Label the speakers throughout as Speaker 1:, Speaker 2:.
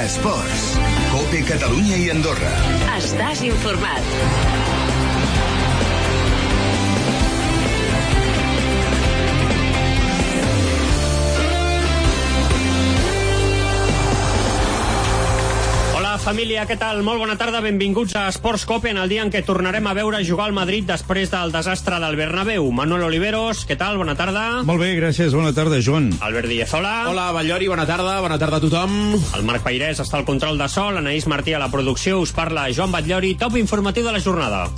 Speaker 1: Esports. COPE Catalunya i Andorra.
Speaker 2: Estàs informat.
Speaker 3: Família, què tal? Molt bona tarda, benvinguts a Esports COPE en el dia en què tornarem a veure jugar al Madrid després del desastre del Bernabéu. Manuel Oliveros, què tal? Bona tarda.
Speaker 4: Molt bé, gràcies, bona tarda, Joan.
Speaker 3: Albert Díez, hola.
Speaker 5: Hola, Batllori, bona tarda a tothom.
Speaker 3: El Marc Peirés està al control de so, l'Anaïs Martí a la producció, us parla Joan Batllori, top informatiu de la jornada.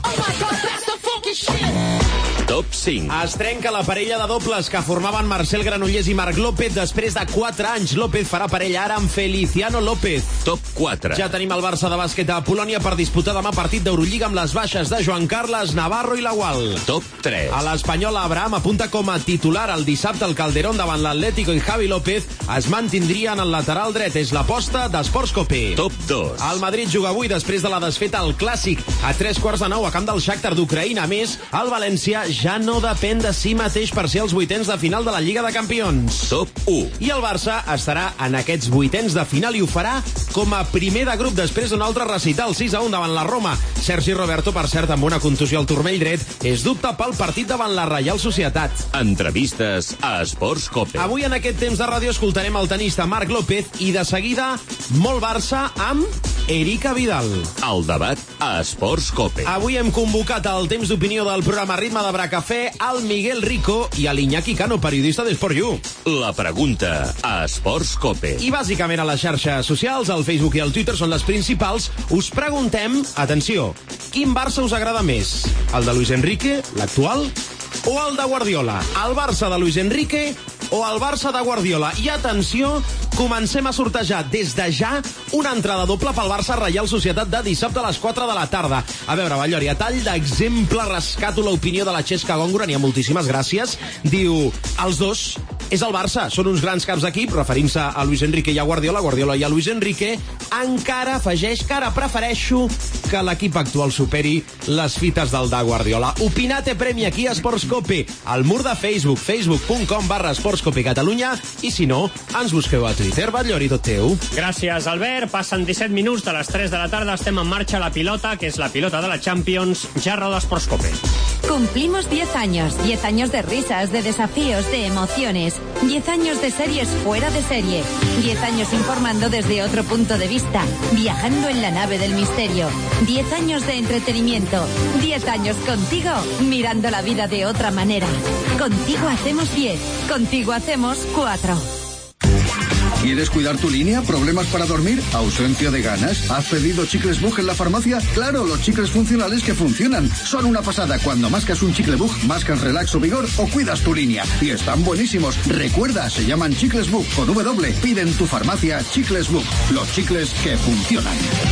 Speaker 5: Top 5. Es trenca la parella de dobles que formaven Marcel Granollers i Marc López després de 4 anys. López farà parella ara amb Feliciano López.
Speaker 6: Top 4.
Speaker 5: Ja tenim el Barça de bàsquet a Polònia per disputar demà partit d'Eurolliga amb les baixes de Joan Carles, Navarro i Lagual.
Speaker 6: Top 3.
Speaker 5: A l'Espanyol, Abraham apunta com a titular el dissabte al Calderón davant l'Atlético i Javi López es mantindrien al lateral dret. És l'aposta d'Esports COPE.
Speaker 6: Top 2.
Speaker 5: El Madrid juga avui després de la desfeta al Clàssic a 3:15 a camp del Shakhtar d'Ucraïna. A més, el València ja no depèn de si mateix per ser els vuitens de final de la Lliga de Campions.
Speaker 6: Top 1.
Speaker 5: I el Barça estarà en aquests vuitens de final i ho farà com a primer de grup després d'un altre recital 6-1 davant la Roma. Sergi Roberto, per cert, amb una contusió al turmell dret, és dubte pel partit davant la Reial Societat.
Speaker 6: Entrevistes a Esports COPE.
Speaker 5: Avui en aquest temps de ràdio escoltarem el tenista Marc López i de seguida molt Barça amb Erika Vidal.
Speaker 6: El debat a Esports COPE.
Speaker 5: Avui hem convocat al temps d'opinió del programa Ritme de Bracafè al Miguel Rico i a l'Iñaki Cano, periodista d'Esport.yu.
Speaker 6: La pregunta a Esports COPE.
Speaker 5: I bàsicament a les xarxes socials, el Facebook i el Twitter són les principals. Us preguntem, atenció, quin Barça us agrada més? El de Luis Enrique, l'actual, o el de Guardiola? El Barça de Luis Enrique o el Barça de Guardiola? I atenció, comencem a sortejar des de ja una entrada doble pel Barça Reial Societat de dissabte a les 4 de la tarda. A veure, Batllori, a tall d'exemple rescato l'opinió de la Xesca Góngora, n'hi ha moltíssimes gràcies. Diu, els dos és el Barça, són uns grans caps d'equip, referint-se a Luis Enrique i a Guardiola, Guardiola i a Luis Enrique, encara afegeix que ara prefereixo que l'equip actual superi les fites del de Guardiola. Opinate premi aquí a Esports COPE, al mur de Facebook, facebook.com/esportscope Catalunya, i si no, ens busqueu a Twitter. Batllori, tot teu.
Speaker 3: Gràcies, Albert. Passen 17 minuts de les 3 de la tarda. Estem en marxa a la pilota, que és la pilota de la Champions. Ja roda Esports COPE.
Speaker 7: Cumplimos 10 años. 10 años de risas, de desafíos, de emociones. 10 años de series fuera de serie. 10 años informando desde otro punto de vista. Viajando en la nave del misterio. 10 años de entretenimiento. 10 años contigo, mirando la vida de otra manera. Contigo hacemos 10. Contigo hacemos 4.
Speaker 8: ¿Quieres cuidar tu línea? ¿Problemas para dormir? ¿Ausencia de ganas? ¿Has pedido chicles Bug en la farmacia? Claro, los chicles funcionales que funcionan. Son una pasada. Cuando mascas un chicle Bug, mascas Relax o Vigor o cuidas tu línea. Y están buenísimos. Recuerda, se llaman chicles Bug con W. Pide en tu farmacia chicles Bug. Los chicles que funcionan.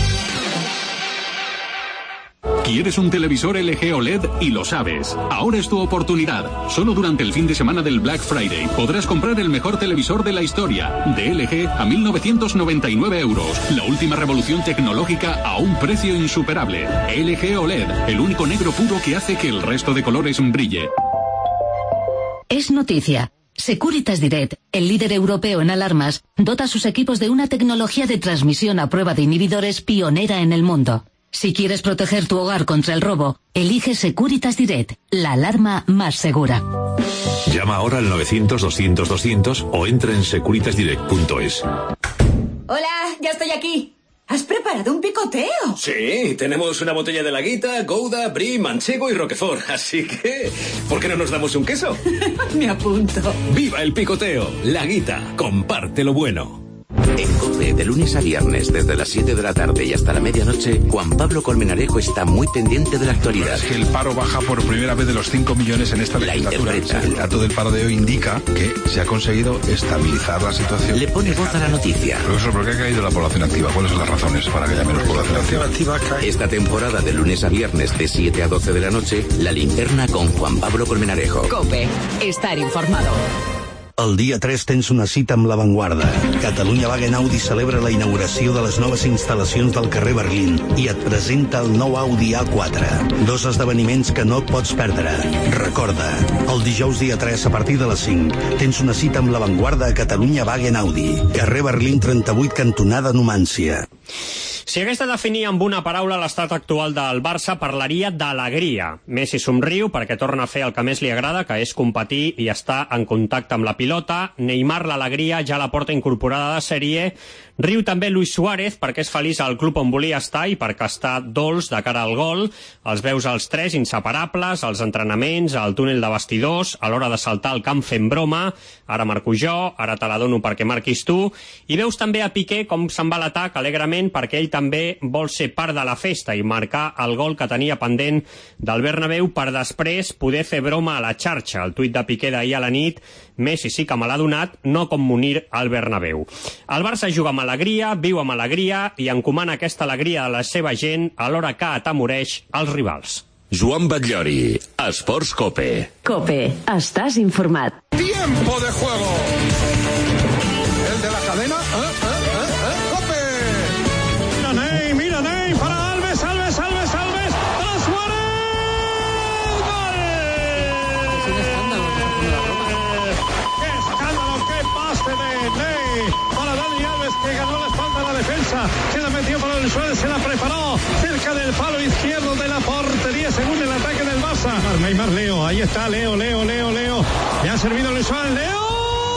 Speaker 9: ¿Quieres un televisor LG OLED? Y lo sabes. Ahora es tu oportunidad. Solo durante el fin de semana del Black Friday podrás comprar el mejor televisor de la historia. De LG a 1.999 euros. La última revolución tecnológica a un precio insuperable. LG OLED, el único negro puro que hace que el resto de colores brille.
Speaker 10: Es noticia. Securitas Direct, el líder europeo en alarmas, dota a sus equipos de una tecnología de transmisión a prueba de inhibidores pionera en el mundo. Si quieres proteger tu hogar contra el robo, elige Securitas Direct, la alarma más segura.
Speaker 11: Llama ahora al 900-200-200 o entra en securitasdirect.es.
Speaker 12: Hola, ya estoy aquí. ¿Has preparado un picoteo?
Speaker 13: Sí, tenemos una botella de Laguita, Gouda, Brie, Manchego y Roquefort. Así que, ¿por qué no nos damos un queso?
Speaker 12: Me apunto.
Speaker 13: ¡Viva el picoteo! Laguita, comparte lo bueno.
Speaker 14: En COPE, de lunes a viernes, desde las 7 de la tarde y hasta la medianoche, Juan Pablo Colmenarejo está muy pendiente de la actualidad.
Speaker 15: Es que el paro baja por primera vez de los 5 millones en esta legislatura. El dato del paro de hoy indica que se ha conseguido estabilizar la situación.
Speaker 14: Le pone voz a la noticia.
Speaker 15: Profesor, ¿por qué ha caído la población activa? ¿Cuáles son las razones para que haya menos población activa?
Speaker 14: Esta temporada, de lunes a viernes, de 7 a 12 de la noche, La Linterna con Juan Pablo Colmenarejo.
Speaker 2: COPE. Estar informado.
Speaker 16: El dia 3 tens una cita amb l'avantguarda. Catalunya Wagen Audi celebra la inauguració de les noves instal·lacions del carrer Berlín i et presenta el nou Audi A4. 2 esdeveniments que no et pots perdre. Recorda, el dijous dia 3 a partir de les 5 tens una cita amb l'avantguarda a Catalunya Wagen Audi. Carrer Berlín 38, cantonada Numància.
Speaker 3: Si hagués de definir amb una paraula l'estat actual del Barça, parlaria d'alegria. Messi somriu perquè torna a fer el que més li agrada, que és competir i estar en contacte amb la pilota. Neymar, l'alegria, ja la porta incorporada de sèrie. Riu també Luis Suárez perquè és feliç al club on volia estar i perquè està dolç de cara al gol. Els veus als tres inseparables, als entrenaments, al túnel de vestidors, a l'hora de saltar al camp fent broma. Ara marco jo, ara te la dono perquè marquis tu. I veus també a Piqué com se'n va a l'atac alegrement perquè ell també vol ser part de la festa i marcar el gol que tenia pendent del Bernabéu per després poder fer broma a la xarxa. El tuit de Piqué d'ahir a la nit, Messi sí que me l'ha donat, no com Munir al Bernabéu. El Barça juga amb alegria, viu amb alegria i encomana aquesta alegria a la seva gent alhora que atemoreix els rivals.
Speaker 6: Joan Batllori, Esports Cope.
Speaker 2: Cope, estàs informat.
Speaker 17: Tiempo de juego. El de la cadena. Cope.
Speaker 18: Mira Ney, para Alves. Para Suárez. ¡Gol! Es un escándalo. ¡Qué escándalo! ¡Qué pase de Ney! Para Dani Alves, que ganó la espalda a la defensa. Se la metió para Luis Suárez, se la preparó cerca del palo izquierdo de la portería, según el ataque del Barça. Neymar, Leo, ahí está, Leo. Le ha servido Luis Suárez, Leo.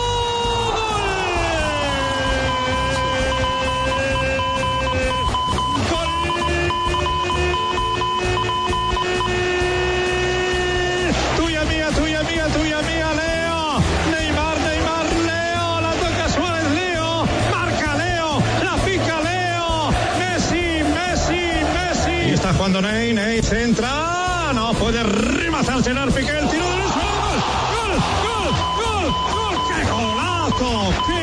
Speaker 18: Tuya mía, Leo. Neymar, Leo. La toca Suárez, Leo. Marca Leo. La pica Leo. Messi. Y está jugando Ney, centra. No puede rematar Gerard Piqué. El tiro de Luis Suárez. ¡Gol! ¡Qué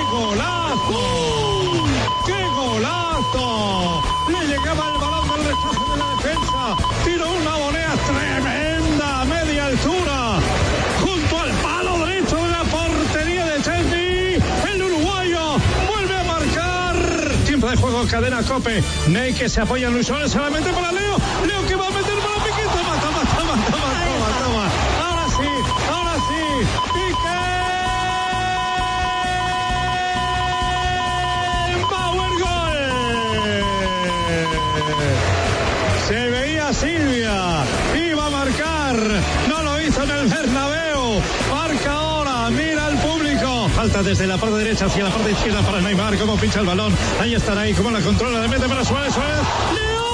Speaker 18: golazo! Le llegaba el balón del rechazo de la defensa. Tiró una volea tremenda a media altura. Junto al palo derecho de la portería de Chelsea. El uruguayo vuelve a marcar. Tiempo de juego, cadena Cope. Ney que se apoya en Luis Suárez solamente para Leo. Leo que va a meter para Piqué. Toma. Ahora sí. Piqué. Power gol. Se veía Silvia. Iba a marcar. No lo hizo en el Bernabéu. Marca ahora. Mira al público. Falta desde la parte derecha hacia la parte izquierda para Neymar. Cómo pincha el balón. Ahí está ahí. Cómo la controla. Le mete para Suárez. ¡Leo!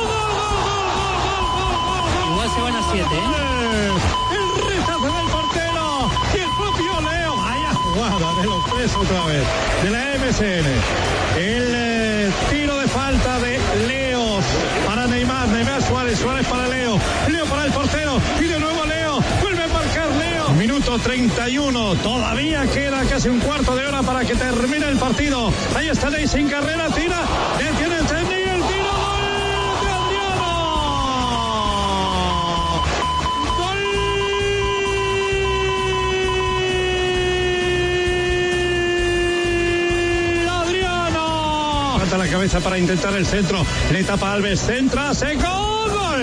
Speaker 18: ¡Gol!
Speaker 19: Igual se van a 7,
Speaker 18: El rechazo del portero. Y el propio Leo. Vaya jugada de los tres otra vez. De la MSN. El tiro de falta de Leo para Neymar. Suárez para Leo para el portero y de nuevo Leo, vuelve a marcar Leo. Minuto 31, todavía queda casi un cuarto de hora para que termine el partido. Ahí está Ney sin carrera, tira, detiene el Chelsea, el tiro, gol de Adriano. Adriano. Falta la cabeza para intentar el centro, le tapa Alves, centra, seco. Gol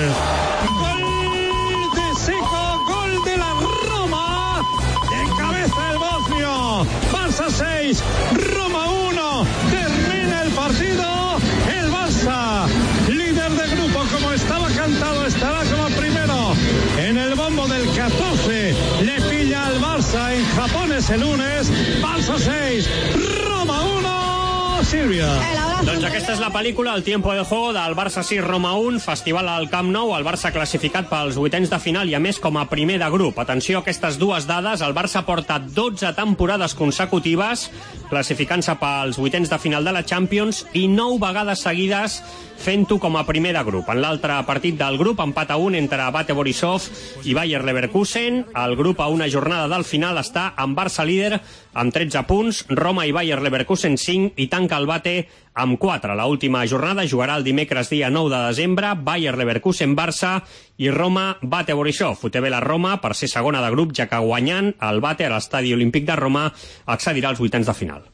Speaker 18: de Seco, gol de la Roma, de cabeza el bosnio. Barça 6, Roma 1, termina el partido. El Barça, líder de grupo, como estaba cantado, estará como primero en el bombo del 14. Le pilla al Barça en Japón ese lunes. Barça 6, Roma 1, Sílvia.
Speaker 3: Doncs aquesta és la pel·lícula, el tiempo de juego del Barça 6, Roma 1, festival al Camp Nou, el Barça classificat pels vuitens de final i a més com a primer de grup. Atenció a aquestes dues dades, el Barça porta 12 temporades consecutives classificant-se pels vuitens de final de la Champions i 9 vegades seguides fent-ho com a primer de grup. En l'altre partit del grup, empat a 1 entre Bate Borisov i Bayer Leverkusen. El grup a una jornada del final està amb Barça líder amb 13 punts, Roma i Bayer Leverkusen 5 i tanca 5, el Bate amb 4. L'última jornada jugarà el dimecres dia 9 de desembre, Bayer Leverkusen Barça i Roma Bate Borisov. Ho té bé la Roma per ser segona de grup, ja que guanyant el Bate a l'Estadi Olímpic de Roma accedirà als vuitens de final.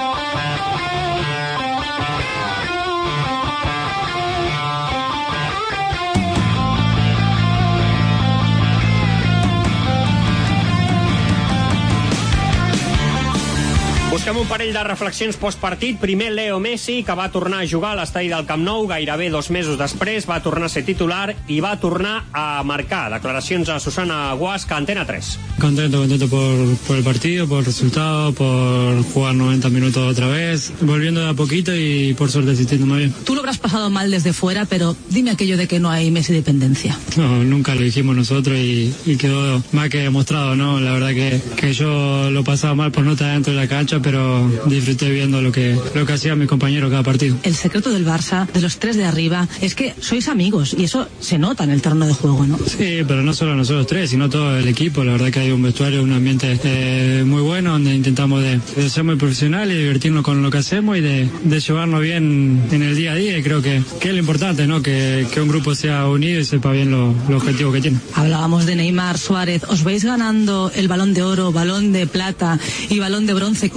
Speaker 3: Busquem un parell de reflexions postpartit. Primer, Leo Messi, que va tornar a jugar a l'estadi del Camp Nou gairebé 2 mesos després, va tornar a ser titular i va tornar a marcar. Declaracions a Susana Guasca, Antena 3.
Speaker 19: Contento por el partido, por el resultado, por jugar 90 minutos otra vez, volviendo de a poquito y por suerte sintiéndome bien.
Speaker 20: Tú lo habrás pasado mal desde fuera, pero dime aquello de que no hay Messi dependencia.
Speaker 19: No, nunca lo dijimos nosotros y quedó más que demostrado, ¿no? La verdad que yo lo pasaba mal por no estar dentro de la cancha, pero disfruté viendo lo que hacía mi compañero cada partido.
Speaker 20: El secreto del Barça, de los 3 de arriba, es que sois amigos y eso se nota en el terreno de juego, ¿no?
Speaker 19: Sí, pero no solo nosotros 3, sino todo el equipo. La verdad que hay un vestuario, un ambiente muy bueno donde intentamos de ser muy profesional y divertirnos con lo que hacemos y de llevarnos bien en el día a día. Y creo que es lo importante, ¿no? Que un grupo sea unido y sepa bien los objetivos que tiene.
Speaker 20: Hablábamos de Neymar, Suárez. ¿Os veis ganando el Balón de Oro, Balón de Plata y Balón de Bronce?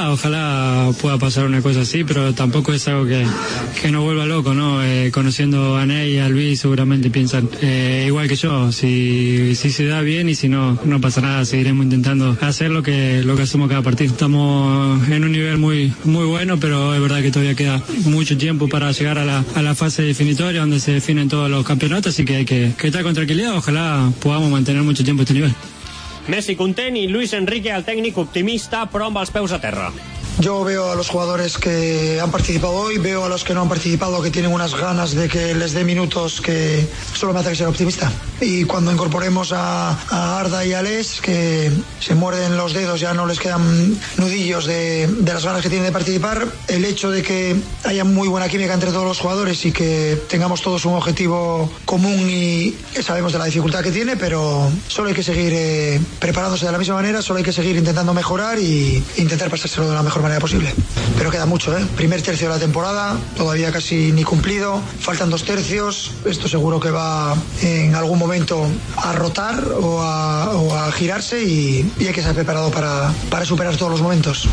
Speaker 19: Ojalá pueda pasar una cosa así, pero tampoco es algo que nos vuelva loco, ¿no? Conociendo a Ney y a Luis seguramente piensan igual que yo. Si se da bien y si no pasa nada, seguiremos intentando hacer lo que hacemos cada partido. Estamos en un nivel muy bueno, pero es verdad que todavía queda mucho tiempo para llegar a la fase definitoria donde se definen todos los campeonatos, así que hay que estar con tranquilidad. Ojalá podamos mantener mucho tiempo este nivel.
Speaker 3: Messi content i Luis Enrique, el tècnic, optimista, però amb els peus a terra.
Speaker 21: Yo veo a los jugadores que han participado hoy, veo a los que no han participado que tienen unas ganas de que les dé minutos que solo me hace que ser optimista. Y cuando incorporemos a Arda y a Les, que se muerden los dedos, ya no les quedan nudillos de las ganas que tienen de participar, el hecho de que haya muy buena química entre todos los jugadores y que tengamos todos un objetivo común y sabemos de la dificultad que tiene, pero solo hay que seguir preparándose de la misma manera, solo hay que seguir intentando mejorar y intentar pasárselo de la mejor manera posible. Pero queda mucho, Primer tercio de la temporada, todavía casi ni cumplido, faltan 2 tercios, esto seguro que va en algún momento a rotar o a girarse y hay que estar preparado para superar todos los momentos.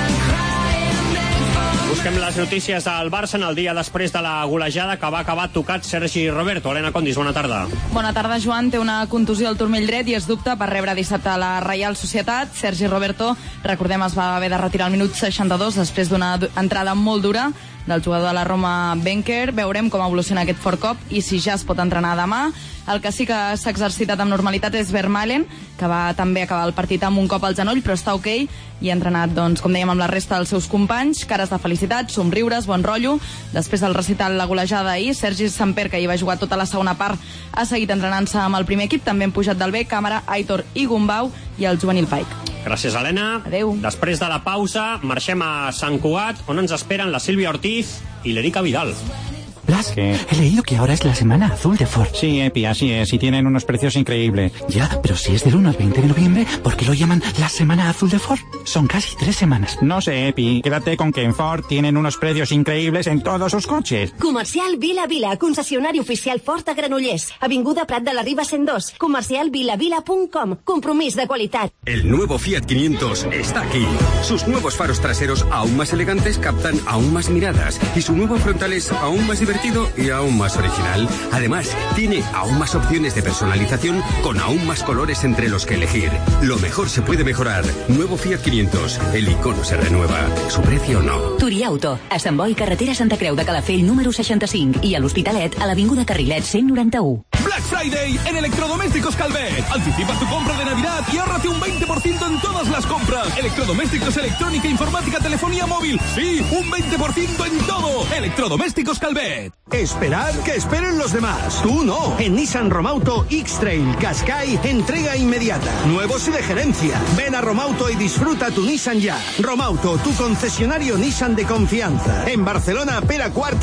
Speaker 3: Busquem les notícies del Barça en el dia després de la golejada que va acabar tocat Sergi Roberto. Helena Condis, bona tarda.
Speaker 22: Bona tarda, Joan. Té una contusió al turmell dret i es dubta per rebre dissabte a la Reial Societat. Sergi Roberto, recordem, es va haver de retirar al minut 62 després d'una entrada molt dura del jugador de la Roma, Benker. Veurem com evoluciona aquest fort cop i si ja es pot entrenar demà. El que sí que s'ha exercitat amb normalitat és Vermaelen, que va també acabar el partit amb un cop al genoll, però està ok i ha entrenat, doncs, com dèiem, amb la resta dels seus companys. Cares de felicitat, somriures, bon rotllo. Després del recital la golejada ahir, Sergi Samper, que hi va jugar tota la segona part, ha seguit entrenant-se amb el primer equip. També han pujat del B Càmara, Aitor i Gumbau i el juvenil Pike.
Speaker 3: Gràcies, Helena.
Speaker 22: Adéu.
Speaker 3: Després de la pausa, marxem a Sant Cugat, on ens esperen la Sílvia Ortiz i l'Erika Vidal.
Speaker 23: Blas, he leído que ahora es la semana azul de Ford. Sí, Epi, así es, y tienen unos precios increíbles. Ya, pero si es del 1 al 20 de noviembre, ¿por qué lo llaman la semana azul de Ford? Son casi 3 semanas. No sé, Epi, quédate con que en Ford tienen unos precios increíbles en todos sus coches.
Speaker 24: Comercial Vila, concessionari oficial Ford a Granollers. Avinguda Prat de la Riba 102. Comercialvilavila.com. Compromís de qualitat.
Speaker 25: El nuevo Fiat 500 está aquí. Sus nuevos faros traseros aún más elegantes captan aún más miradas y su nuevo frontal es aún más divertido y aún más original. Además, tiene aún más opciones de personalización con aún más colores entre los que elegir. Lo mejor se puede mejorar. Nuevo Fiat 500. El icono se renueva. Su precio no.
Speaker 26: Turiauto. A Sant Boi, carretera Santa Creu de Calafell, número 65. I a l'Hospitalet, a l'Avinguda Carrilet, 191.
Speaker 27: Black Friday en Electrodomésticos Calvet. Anticipa tu compra de Navidad y ahórrate un 20% en todas las compras. Electrodomésticos, electrónica, informática, telefonía móvil. Sí, un 20% en todo. Electrodomésticos Calvet.
Speaker 28: Esperar que esperen los demás. Tú no. En Nissan Romauto X-Trail Qashqai, entrega inmediata. Nuevos y de gerencia. Ven a Romauto y disfruta tu Nissan ya. Romauto, tu concesionario Nissan de confianza. En Barcelona, Pere Quart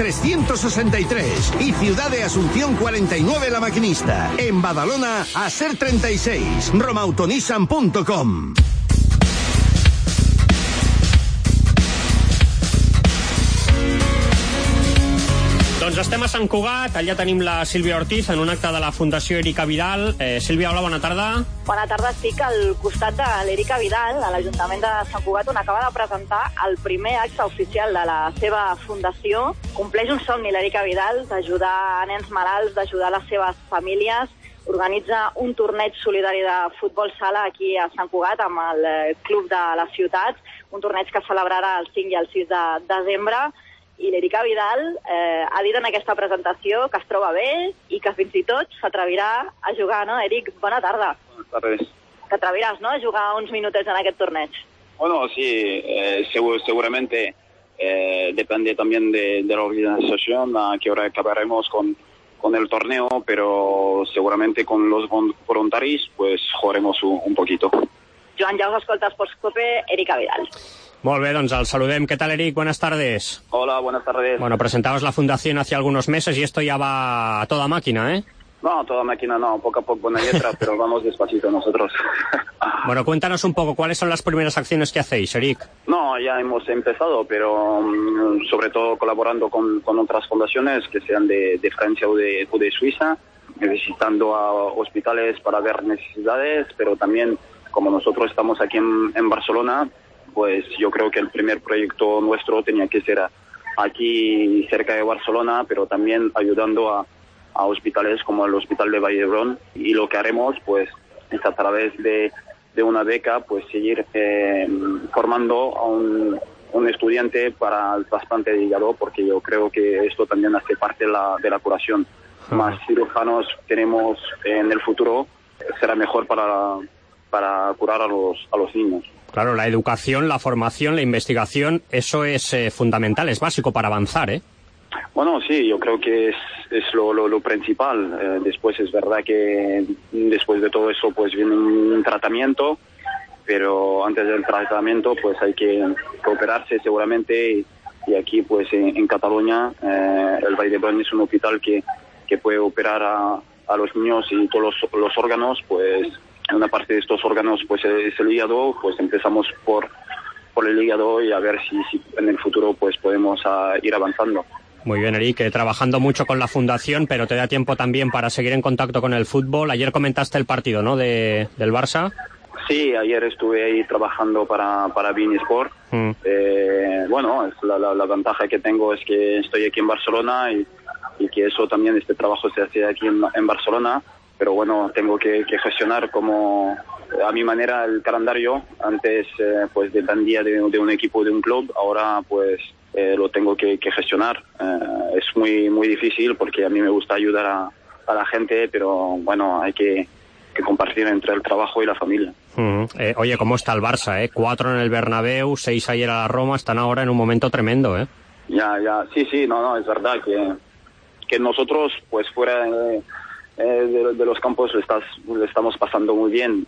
Speaker 28: 363. Y Ciudad de Asunción 49 La Maquinista. En Badalona, Acer 36. Romautonissan.com.
Speaker 3: Doncs estem a Sant Cugat, allà tenim la Sílvia Ortiz en un acte de la Fundació Erika Vidal. Sílvia, hola, bona tarda.
Speaker 1: Bona tarda, estic al costat de l'Erika Vidal, a l'Ajuntament de Sant Cugat, on acaba de presentar el primer acte oficial de la seva fundació. Compleix un somni l'Erika Vidal d'ajudar a nens malalts, d'ajudar les seves famílies. Organitza un torneig solidari de futbol sala aquí a Sant Cugat amb el club de la ciutat, un torneig que celebrarà el 5 i el 6 de desembre. I l'Erika Vidal ha dit en aquesta presentació que es troba bé i que fins i tot s'atrevirà a jugar, ¿no? Eric, bona tarda.
Speaker 4: Buenas tardes.
Speaker 1: T'atreviràs, ¿no?, a jugar uns minutets en aquest torneig.
Speaker 4: Bueno, sí, seguramente depende también de la organización a qué hora acabaremos con el torneo, pero seguramente con los voluntarios pues jugaremos un poquito.
Speaker 1: Joan, ja us escolta Esports Cope, Erika Vidal.
Speaker 3: Molt bé, doncs el saludem. ¿Qué tal, Eric? Buenas tardes.
Speaker 4: Hola, buenas tardes.
Speaker 3: Bueno, presentabas la fundación hace algunos meses y esto ya va a toda máquina, ¿eh?
Speaker 4: No, a toda máquina no, poco a poco buena letra, pero vamos despacito nosotros.
Speaker 3: Bueno, cuéntanos un poco, ¿cuáles son las primeras acciones que hacéis, Eric?
Speaker 4: No, ya hemos empezado, pero sobre todo colaborando con otras fundaciones que sean de Francia o de Suiza, visitando a hospitales para ver necesidades, pero también como nosotros estamos aquí en Barcelona, pues yo creo que el primer proyecto nuestro tenía que ser aquí cerca de Barcelona, pero también ayudando a hospitales como el Hospital de Vallebrón. Y lo que haremos pues es a través de una beca pues seguir formando a un estudiante para el trasplante de hígado, porque yo creo que esto también hace parte de la curación. Más cirujanos tenemos en el futuro, será mejor para curar a los niños.
Speaker 3: Claro, la educación, la formación, la investigación, eso es fundamental, es básico para avanzar, ¿eh?
Speaker 4: Bueno, sí, yo creo que es lo principal. Después es verdad que después de todo eso pues viene un tratamiento, pero antes del tratamiento pues hay que operarse seguramente, y aquí pues en Cataluña el Vallebrón es un hospital que puede operar a los niños y todos los órganos. Pues una parte de estos órganos pues es el hígado, pues empezamos por el hígado y a ver si en el futuro pues podemos ir avanzando.
Speaker 3: Muy bien, Eric, trabajando mucho con la fundación, pero te da tiempo también para seguir en contacto con el fútbol. Ayer comentaste el partido, ¿no?, del Barça.
Speaker 4: Sí, ayer estuve ahí trabajando para Bein Sport. Bueno, la ventaja que tengo es que estoy aquí en Barcelona y que eso también, este trabajo se hace aquí en Barcelona. Pero bueno, tengo que gestionar como a mi manera el calendario. Antes pues dependía de un equipo, de un club, ahora pues lo tengo que gestionar. Es muy difícil porque a mí me gusta ayudar a la gente, pero bueno, hay que compartir entre el trabajo y la familia.
Speaker 3: Oye, ¿cómo está el Barça, 4 en el Bernabéu, 6 ayer a la Roma, están ahora en un momento tremendo, ¿eh?
Speaker 4: Ya, sí, no, es verdad que nosotros pues fuera de los campos le estamos pasando muy bien,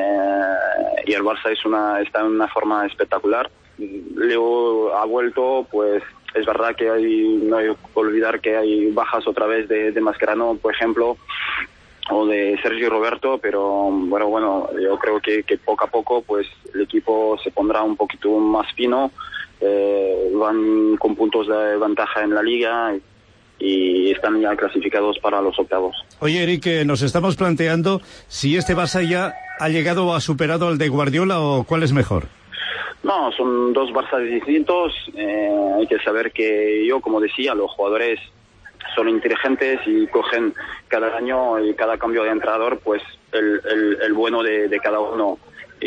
Speaker 4: y el Barça está en una forma espectacular. Leo ha vuelto, pues es verdad que no hay que olvidar que hay bajas otra vez de Mascherano, por ejemplo, o de Sergi Roberto, pero bueno, yo creo que poco a poco pues el equipo se pondrá un poquito más fino, van con puntos de ventaja en la liga y están ya clasificados para los octavos.
Speaker 5: Oye, Eric, nos estamos planteando si este Barça ya ha llegado o ha superado al de Guardiola, o cuál es mejor.
Speaker 4: No, son dos Barças distintos. Hay que saber que yo, como decía, los jugadores son inteligentes y cogen cada año y cada cambio de entrenador pues el bueno de cada uno.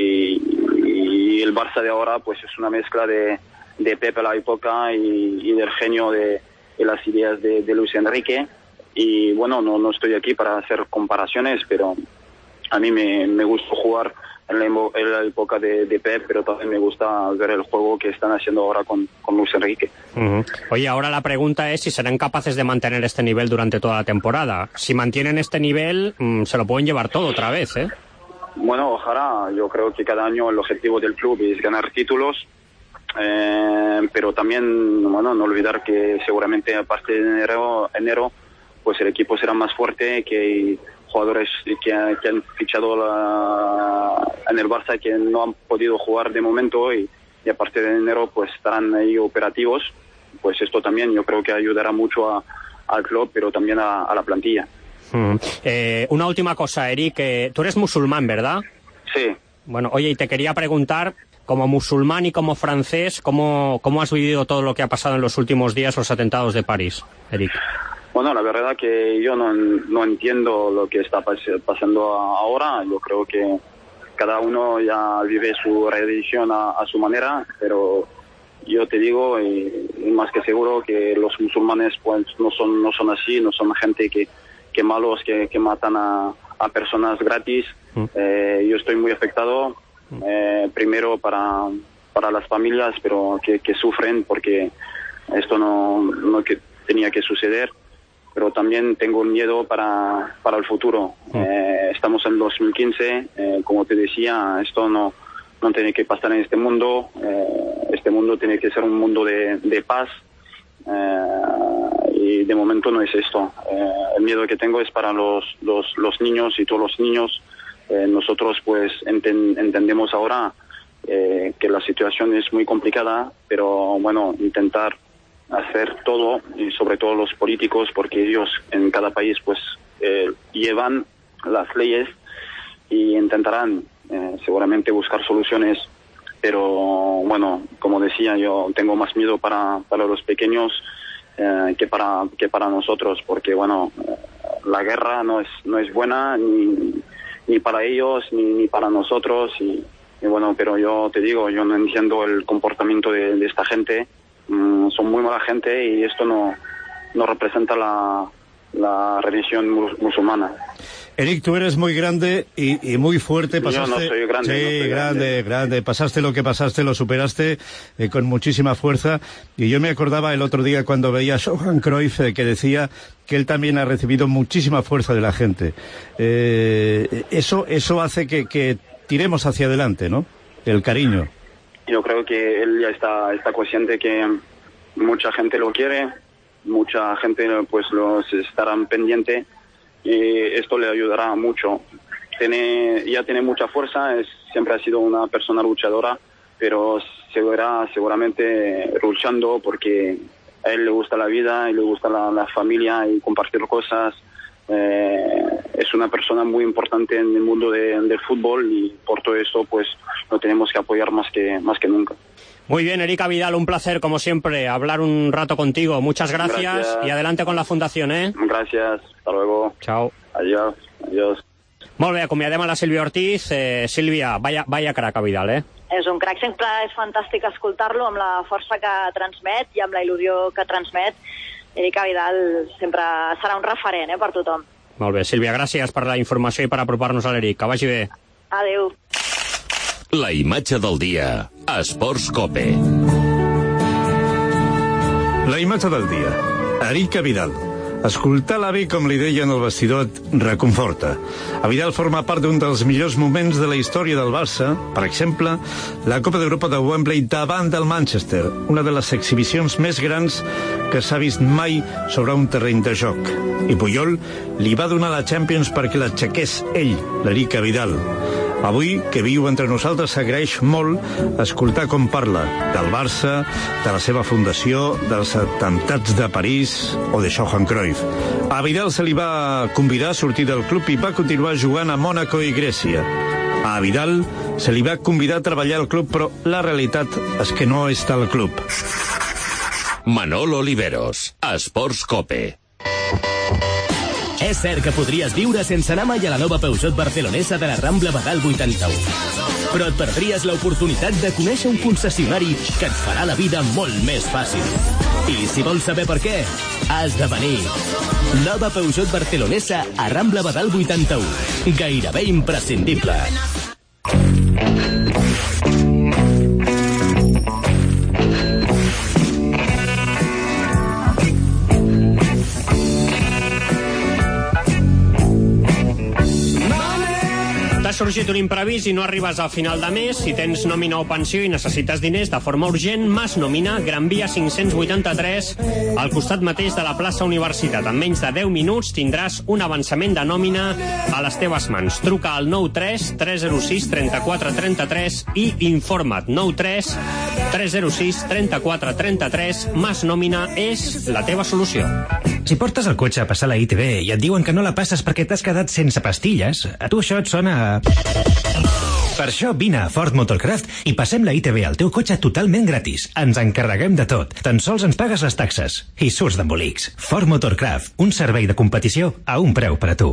Speaker 4: Y el Barça de ahora pues es una mezcla de Pep a la época y del genio de las ideas de Luis Enrique. Y bueno, no estoy aquí para hacer comparaciones, pero a mí me gusta jugar en la época de Pep, pero también me gusta ver el juego que están haciendo ahora con Luis Enrique.
Speaker 3: Oye, ahora la pregunta es si serán capaces de mantener este nivel durante toda la temporada. Si mantienen este nivel, se lo pueden llevar todo otra vez, ¿eh?
Speaker 4: Bueno, ojalá. Yo creo que cada año el objetivo del club es ganar títulos, pero también, bueno, no olvidar que seguramente a partir de enero pues el equipo será más fuerte, que hay jugadores que han fichado en el Barça que no han podido jugar de momento, y a partir de enero pues estarán ahí operativos. Pues esto también yo creo que ayudará mucho a al club, pero también a la plantilla.
Speaker 3: Una última cosa, Eric. Tú eres musulmán, ¿verdad?
Speaker 4: Sí.
Speaker 3: Bueno, oye, y te quería preguntar, como musulmán y como francés, ¿cómo has vivido todo lo que ha pasado en los últimos días, los atentados de París, Eric?
Speaker 4: Bueno, la verdad que yo no entiendo lo que está pasando ahora. Yo creo que cada uno ya vive su religión a su manera, pero yo te digo, y más que seguro, que los musulmanes pues no son así, no son gente que malos, que matan a personas gratis. Yo estoy muy afectado, primero para las familias, pero que sufren porque esto no que tenía que suceder, pero también tengo miedo para el futuro. Estamos en 2015, como te decía, esto no tiene que pasar en este mundo. Este mundo tiene que ser un mundo de paz, y de momento no es esto. El miedo que tengo es para los niños y todos los niños. Nosotros pues entendemos ahora que la situación es muy complicada, pero bueno, intentar hacer todo, y sobre todo los políticos, porque ellos en cada país pues llevan las leyes y intentarán seguramente buscar soluciones, pero bueno, como decía, yo tengo más miedo para los pequeños que para nosotros, porque bueno, la guerra no es buena ni para ellos ni para nosotros, y bueno, pero yo te digo, yo no entiendo el comportamiento de esta gente. Son muy mala gente y esto no representa la religión musulmana.
Speaker 5: Eric, tú eres muy grande y muy fuerte. Pasaste...
Speaker 4: Yo no soy grande.
Speaker 5: Sí,
Speaker 4: no soy
Speaker 5: grande. Pasaste lo que pasaste, lo superaste con muchísima fuerza. Y yo me acordaba el otro día cuando veía a Johan Cruyff, que decía que él también ha recibido muchísima fuerza de la gente. Eso hace que tiremos hacia adelante, ¿no? El cariño.
Speaker 4: Yo creo que él ya está consciente que mucha gente lo quiere, mucha gente pues los estarán pendiente, y esto le ayudará mucho. Ya tiene mucha fuerza, siempre ha sido una persona luchadora, pero seguirá seguramente luchando porque a él le gusta la vida y le gusta la familia y compartir cosas. Es una persona muy importante en el mundo del fútbol, y por todo eso pues lo tenemos que apoyar más que nunca.
Speaker 3: Muy bien, Eric Abidal, un placer, como siempre, hablar un rato contigo. Muchas gracias. Y adelante con la fundación, ¿eh?
Speaker 4: Gracias, hasta luego.
Speaker 3: Chao.
Speaker 4: Adiós.
Speaker 3: Molt bé, acomiadem a la Sílvia Ortiz. Sílvia, vaya crac, Abidal, eh?
Speaker 1: És un crac, sempre és fantàstic escoltar-lo amb la força que transmet i amb la il·lusió que transmet. Eric Abidal sempre serà un referent, per tothom.
Speaker 3: Molt bé, Sílvia, gràcies per la informació i per apropar-nos a l'Eric. Que vagi bé.
Speaker 1: Adéu.
Speaker 6: La imatge del dia. Esports Cope.
Speaker 5: La imatge del dia. Eric Abidal. Escoltar l'avi, com li deien al vestidor, et reconforta. Abidal forma part d'un dels millors moments de la història del Barça. Per exemple, la Copa d'Europa de Wembley davant del Manchester, una de les exhibicions més grans que s'ha vist mai sobre un terreny de joc. I Puyol li va donar la Champions perquè l'aixequés ell, l'Eric Abidal. Avui, que viu entre nosaltres, s'agraeix molt escoltar com parla del Barça, de la seva fundació, dels atemptats de París o de Johan Cruyff. A Abidal se li va convidar a sortir del club i va continuar jugant a Mònaco i Grècia. A Abidal se li va convidar a treballar al club, però la realitat és que no està al club.
Speaker 6: Manolo Oliveros, Esports Cope.
Speaker 7: És cert que podries viure sense anar mai a la nova Peugeot barcelonesa de la Rambla Badal 81. Però et perdries l'oportunitat de conèixer un concessionari que et farà la vida molt més fàcil. I si vols saber per què, has de venir. Nova Peugeot barcelonesa a Rambla Badal 81. Gairebé imprescindible.
Speaker 3: T'ha sorgit un imprevist i no arribes a final de mes. Si tens nòmina o pensió i necessites diners de forma urgent, Mas Nòmina, Gran Via 583, al costat mateix de la plaça Universitat. En menys de 10 minuts tindràs un avançament de nòmina a les teves mans. Truca al 93 306 34 33 i informa't. 93 306 34 33. Mas Nòmina és la teva solució.
Speaker 8: Si portes el cotxe a passar la ITV i et diuen que no la passes perquè t'has quedat sense pastilles, a tu això et sona... Per això vine a Ford Motorcraft i passem la ITV al teu cotxe totalment gratis. Ens encarreguem de tot. Tan sols ens pagues les taxes. I surts d'embolics. Ford Motorcraft, un servei de competició a un preu per a tu.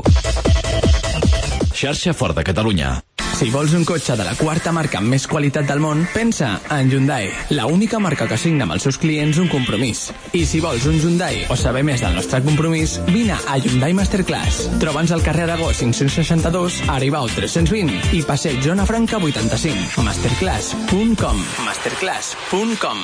Speaker 6: Xarxa Ford de Catalunya.
Speaker 9: Si vols un cotxe de la quarta marca amb més qualitat del món, pensa en Hyundai, la única marca que signa amb els seus clients un compromís. I si vols un Hyundai o saber més del nostre compromís, vine a Hyundai Masterclass. Troba'ns al carrer Aragó 562, Aribau 320 i passeig Zona Franca 85. Masterclass.com. Masterclass.com.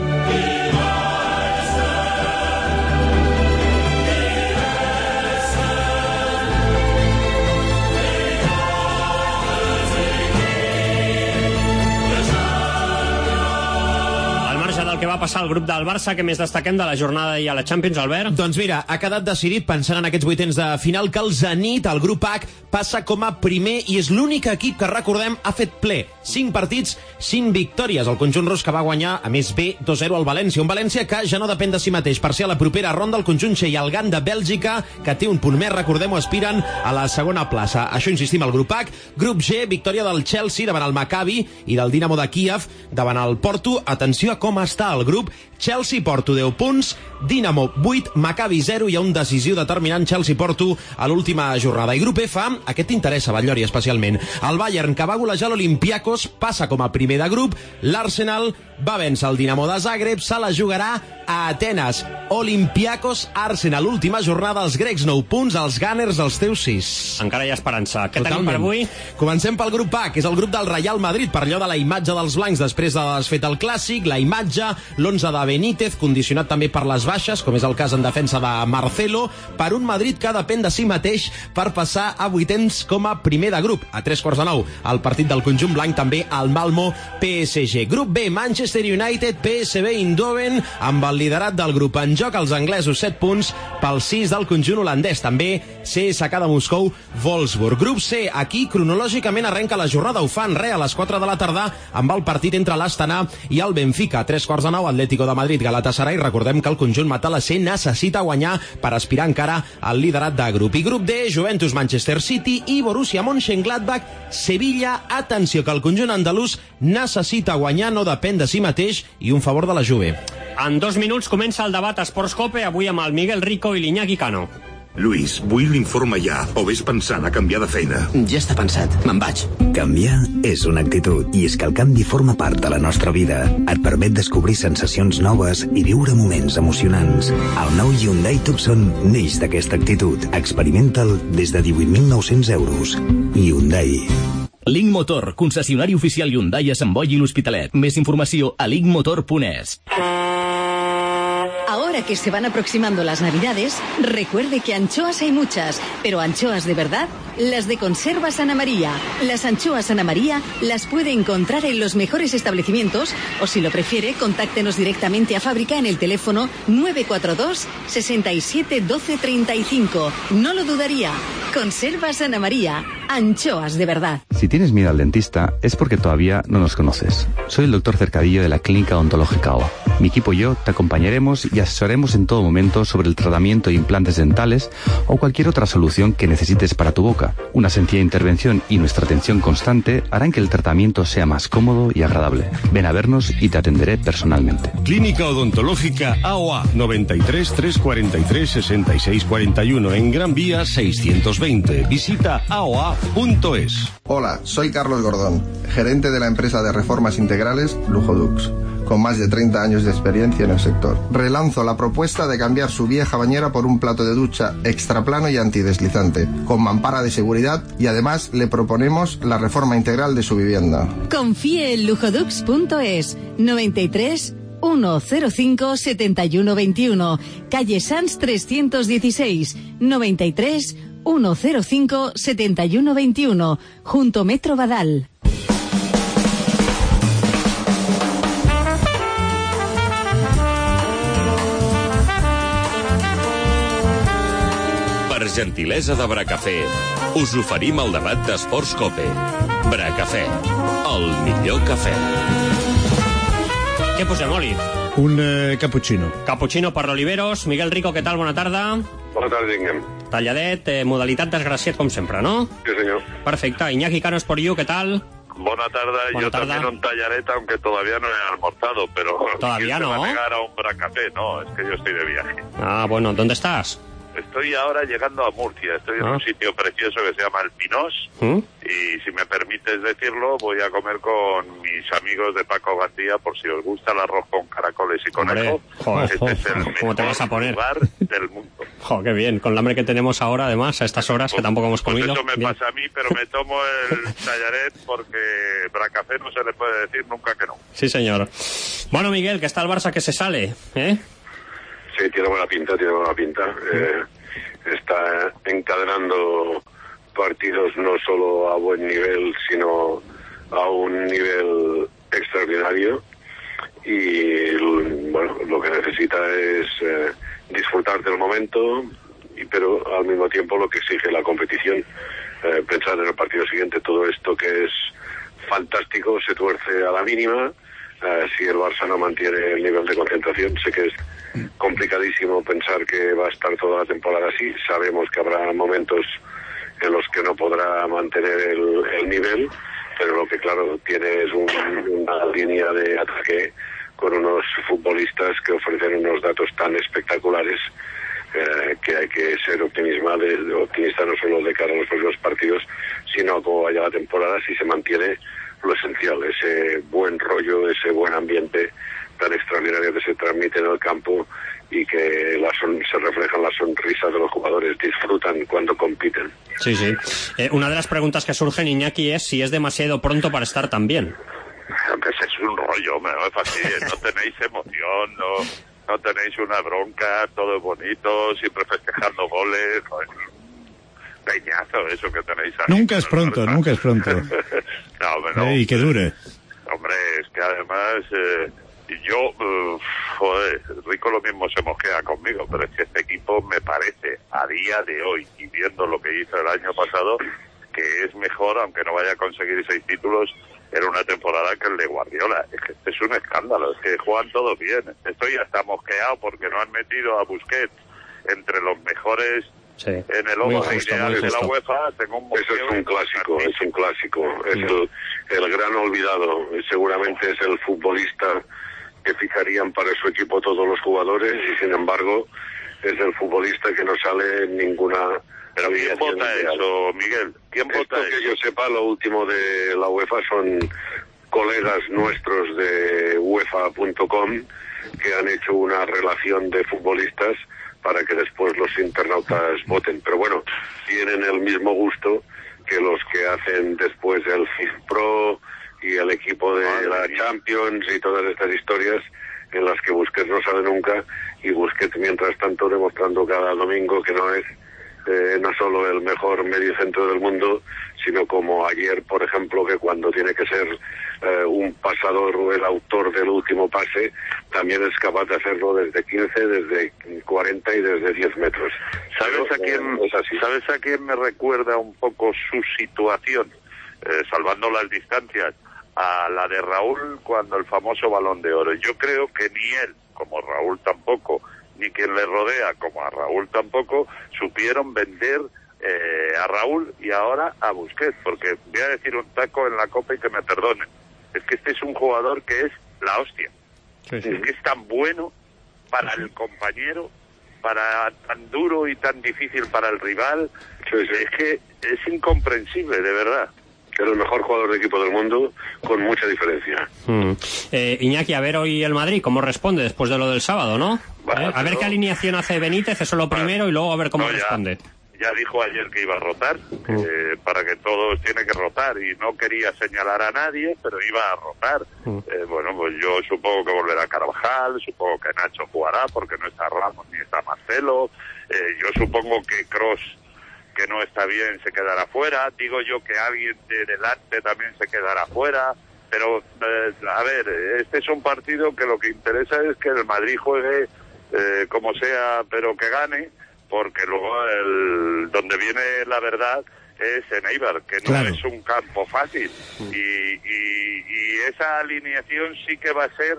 Speaker 3: El que va passar al grup del Barça, que més destaquem de la jornada i a la Champions, Albert?
Speaker 10: Doncs mira, ha quedat decidit, pensant en aquests vuitens de final, que el Zenit, el grup H, passa com a primer i és l'únic equip que, recordem, ha fet ple. 5 partits, 5 victòries. El conjunt ros que va guanyar, a més bé, 2-0 al València. Un València que ja no depèn de si mateix. Per ser a la propera ronda, el conjunt Xeyalgan de Bèlgica, que té un punt més, recordem-ho, aspiren a la segona plaça. Això insistim al grup H. Grup G, victòria del Chelsea davant el Maccabi i del Dinamo de Kíev davant el Porto. Atenció a com està el grup. Chelsea-Porto 10 punts, Dinamo 8, Maccabi 0, hi ha un decisiu determinant Chelsea-Porto a l'última jornada. I grup F, aquest t'interessa, Batllori, especialment. El Bayern, que va golejar l'Olympiakos, passa com a primer de grup. L'Arsenal va vèncer el Dinamo de Zagreb, se la jugarà a Atenes. Olympiakos, Arsenal, última jornada, els grecs 9 punts, els Gunners els teus 6.
Speaker 3: Encara hi ha esperança. Què tenim per avui?
Speaker 10: Comencem pel grup A, que és el grup del Real Madrid, per allò de la imatge dels blancs després de desfet el Clàssic, la imatge, l'11 de Benítez, condicionat també per les baixes, com és el cas en defensa de Marcelo, per un Madrid que depèn de si mateix per passar a vuitens com a primer de grup. A 8:45, el partit del conjunt blanc, també el Malmo PSG. Grup B, Manchester United, PSV Eindhoven, amb el liderat del grup en joc, els anglesos 7 punts pel 6 del conjunt holandès. També CSKA de Moscou, Wolfsburg. Grup C, aquí cronològicament arrenca la jornada, ho fan a les 4 de la tarda amb el partit entre l'Astana i el Benfica. A 8:45, Atlético de Madrid, Galatasaray. Recordem que el conjunt matalassé necessita guanyar per aspirar encara al liderat de grup. I grup D, Juventus, Manchester City i Borussia Mönchengladbach, Sevilla. Atenció que el conjunt andalús necessita guanyar, no depèn de si mateix, i un favor de la Juve.
Speaker 3: En 2 minuts comença el debat Esports Cope, avui amb el Miguel Rico i l'Iñaki Cano.
Speaker 11: Luis, vull l'informe ja, o ves pensant a canviar de feina?
Speaker 12: Ja està pensat, me'n vaig.
Speaker 13: Canviar és una actitud, i és que el canvi forma part de la nostra vida. Et permet descobrir sensacions noves i viure moments emocionants. El nou Hyundai Tucson neix d'aquesta actitud. Experimenta'l des de 18.900 euros. Hyundai.
Speaker 7: Link Motor, concessionari oficial Hyundai a Sant Boi i l'Hospitalet. Més informació a linkmotor.es.
Speaker 24: Ahora que se van aproximando las Navidades, recuerde que anchoas hay muchas, pero anchoas de verdad, las de Conservas Ana María. Las anchoas Ana María las puede encontrar en los mejores establecimientos o, si lo prefiere, contáctenos directamente a fábrica en el teléfono 942 67 12 35. No lo dudaría. Conservas Ana María. Anchoas de verdad.
Speaker 14: Si tienes miedo al dentista, es porque todavía no nos conoces. Soy el doctor Cercadillo de la Clínica Odontológica OA. Mi equipo y yo te acompañaremos y asesoraremos en todo momento sobre el tratamiento de implantes dentales o cualquier otra solución que necesites para tu boca. Una sencilla intervención y nuestra atención constante harán que el tratamiento sea más cómodo y agradable. Ven a vernos y te atenderé personalmente.
Speaker 15: Clínica Odontológica AOA, 93 343 66 41, en Gran Vía 620. Visita aoa.es.
Speaker 29: Hola, soy Carlos Gordón, gerente de la empresa de reformas integrales Lujodux, con más de 30 años de experiencia en el sector. Relanzo la propuesta de cambiar su vieja bañera por un plato de ducha extra plano y antideslizante, con mampara de seguridad, y además le proponemos la reforma integral de su vivienda.
Speaker 24: Confíe en lujodux.es. 93 105 71 21, calle Sans 316, 93 105 71 21, junto Metro Badal.
Speaker 6: Per gentilesa de Bracafé, us oferim el debat d'Esports Cope. Bracafé, el millor cafè.
Speaker 3: Què posem, Oli?
Speaker 5: Un cappuccino.
Speaker 3: Cappuccino per l'Oliveros. Miguel Rico, què tal? Bona tarda.
Speaker 2: Bona tarda, Inguem.
Speaker 3: Talladet, modalitat desgraciat, com sempre, ¿no?
Speaker 2: Sí, señor.
Speaker 3: Perfecte. Iñaki Cano Sport You, ¿qué tal?
Speaker 2: Buena tarde. Yo también un tallaret, aunque todavía no he almorzado, pero...
Speaker 3: ¿Todavía no?
Speaker 2: Va a negar a un bracafé, no, es que yo estoy de viaje.
Speaker 3: Ah, bueno, ¿dónde estás?
Speaker 2: Estoy ahora llegando a Murcia, estoy en un sitio precioso que se llama El Pinós, y si me permites decirlo, voy a comer con mis amigos de Paco Gandía, por si os gusta el arroz con caracoles y conejo.
Speaker 3: Joder,
Speaker 2: este es el
Speaker 3: ¿cómo te vas a poner?
Speaker 2: lugar del mundo.
Speaker 3: Jo, qué bien, con el hambre que tenemos ahora, además, a estas horas, que tampoco hemos comido.
Speaker 2: Pues eso me pasa a mí, pero me tomo el tallaret porque bracafé no se le puede decir nunca que no.
Speaker 3: Sí, señor. Bueno, Miguel, que está el Barça que se sale, ¿eh?
Speaker 2: Sí, tiene buena pinta. Está encadenando partidos no solo a buen nivel, sino a un nivel extraordinario. Y bueno, lo que necesita es disfrutar del momento, pero al mismo tiempo lo que exige la competición. Pensar en el partido siguiente, todo esto que es fantástico se tuerce a la mínima. Si el Barça no mantiene el nivel de concentración, sé que es complicadísimo pensar que va a estar toda la temporada así. Sabemos que habrá momentos en los que no podrá mantener el nivel, pero lo que claro tiene es una línea de ataque con unos futbolistas que ofrecen unos datos tan espectaculares que hay que ser optimista no solo de cara a los próximos partidos, sino como vaya la temporada, si se mantiene lo esencial, ese buen rollo, ese buen ambiente tan extraordinario que se transmite en el campo y que se reflejan las sonrisas de los jugadores, disfrutan cuando compiten.
Speaker 3: Sí, sí. Una de las preguntas que surgen, Iñaki, es si es demasiado pronto para estar tan bien.
Speaker 2: Pues es un rollo, me fastidies, no tenéis emoción, no tenéis una bronca, todo es bonito, siempre festejando goles, joder. Peñazo eso que tenéis ahí.
Speaker 5: Nunca es pronto.
Speaker 2: No,
Speaker 5: Y que dure.
Speaker 2: Hombre, es que además yo, joder, Rico lo mismo se mosquea conmigo, pero es que este equipo me parece a día de hoy, y viendo lo que hizo el año pasado, que es mejor, aunque no vaya a conseguir 6 títulos en una temporada, que el de Guardiola. Es que este es un escándalo, es que juegan todos bien. Estoy hasta mosqueado porque no han metido a Busquets entre los mejores. Sí. En el ojo ideal de la UEFA. Eso es un clásico, es el gran olvidado. Seguramente es el futbolista que ficharían para su equipo todos los jugadores, y sin embargo es el futbolista que no sale en ninguna. ¿Pero quién vota eso, Miguel? ¿Quién vota eso? Que yo sepa, lo último de la UEFA son colegas nuestros de UEFA.com que han hecho una relación de futbolistas para que después los internautas voten. Pero bueno, tienen el mismo gusto que los que hacen después el FIFPro y el equipo de la Champions y todas estas historias en las que Busquets no sale nunca, y Busquets mientras tanto demostrando cada domingo que no es no solo el mejor mediocentro del mundo, sino como ayer, por ejemplo, que cuando tiene que ser un pasador o el autor del último pase, también es capaz de hacerlo desde 15, desde 40 y desde 10 metros. ¿Sabes a quién me recuerda un poco su situación, salvando las distancias? A la de Raúl cuando el famoso Balón de Oro. Yo creo que ni él, como Raúl tampoco, ni quien le rodea, como a Raúl tampoco, supieron vender a Raúl y ahora a Busquets, porque voy a decir un taco en la copa y que me perdonen. Es que este es un jugador que es la hostia. Sí, sí. Es que es tan bueno para el compañero, tan duro y tan difícil para el rival. Sí, sí. Es que es incomprensible, de verdad. Es el mejor jugador de equipo del mundo, con mucha diferencia.
Speaker 3: Iñaki, a ver hoy el Madrid, ¿cómo responde después de lo del sábado, no? A ver qué alineación hace Benítez, eso es lo primero, y luego a ver cómo responde.
Speaker 2: Ya dijo ayer que iba a rotar, para que todos tiene que rotar, y no quería señalar a nadie, pero iba a rotar. Bueno, pues yo supongo que volverá Carvajal, supongo que Nacho jugará, porque no está Ramos ni está Marcelo. Yo supongo que Kroos, que no está bien, se quedará fuera. Digo yo que alguien de delante también se quedará fuera. Pero, a ver, este es un partido que lo que interesa es que el Madrid juegue como sea, pero que gane, porque luego donde viene la verdad es en Eibar, que no es un campo fácil. Y esa alineación sí que va a ser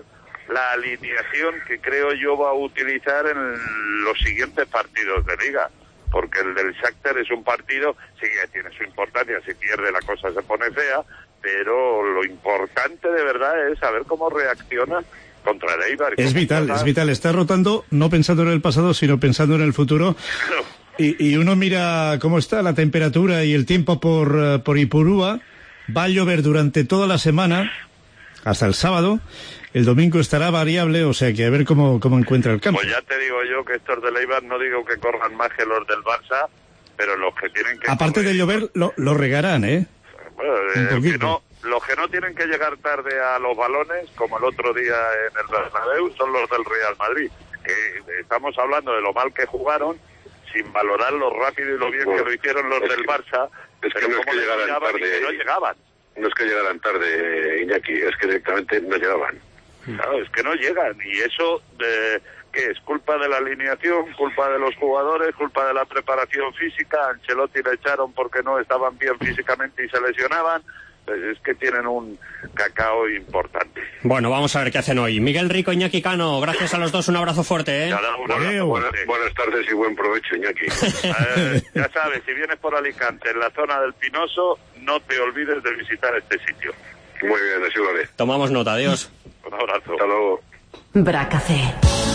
Speaker 2: la alineación que creo yo va a utilizar en los siguientes partidos de Liga, porque el del Shakhtar es un partido, sí que tiene su importancia, si pierde la cosa se pone fea, pero lo importante de verdad es saber cómo reacciona contra el Eibar.
Speaker 5: Es vital, está rotando no pensando en el pasado, sino pensando en el futuro. Y uno mira cómo está la temperatura y el tiempo por Ipurúa. Va a llover durante toda la semana, hasta el sábado. El domingo estará variable, o sea que a ver cómo encuentra el campo.
Speaker 2: Pues ya te digo yo que estos del Eibar no digo que corran más que los del Barça, pero los que tienen que...
Speaker 5: Aparte de llover, lo regarán, ¿eh?
Speaker 2: Bueno, los que no tienen que llegar tarde a los balones, como el otro día en el Bernabéu, son los del Real Madrid. Que estamos hablando de lo mal que jugaron, sin valorar lo rápido y lo bien que lo hicieron los del Barça.
Speaker 12: Es que no es que llegaran tarde.
Speaker 2: No llegaban.
Speaker 12: No es que llegaran tarde, Iñaki, es que directamente no llegaban.
Speaker 2: Claro, es que no llegan. Y eso, ¿qué es? ¿Culpa de la alineación? ¿Culpa de los jugadores? ¿Culpa de la preparación física? A Ancelotti le echaron porque no estaban bien físicamente y se lesionaban. Pues es que tienen un cacao importante.
Speaker 3: Bueno, vamos a ver qué hacen hoy. Miguel Rico, Iñaki Cano, gracias a los dos, un abrazo fuerte, ¿eh?
Speaker 12: Buenas tardes y buen provecho, Iñaki.
Speaker 2: Ya sabes, si vienes por Alicante, en la zona del Pinoso, no te olvides de visitar este sitio.
Speaker 12: Muy bien, así lo haré.
Speaker 3: Tomamos nota, adiós.
Speaker 2: Un abrazo.
Speaker 12: Hasta luego.
Speaker 24: Bracafé.